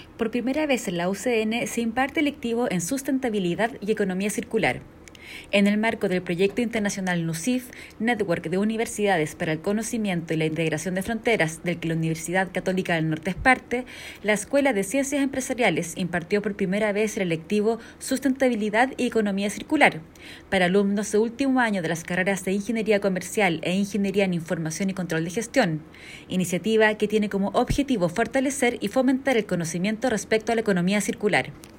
Por primera vez en la UCN se imparte electivo en sustentabilidad y economía circular. En el marco del proyecto internacional NUCIF, Network de Universidades para el Conocimiento y la Integración de Fronteras, del que la Universidad Católica del Norte es parte, la Escuela de Ciencias Empresariales impartió por primera vez el electivo Sustentabilidad y Economía Circular para alumnos de último año de las carreras de Ingeniería Comercial e Ingeniería en Información y Control de Gestión, iniciativa que tiene como objetivo fortalecer y fomentar el conocimiento respecto a la economía circular.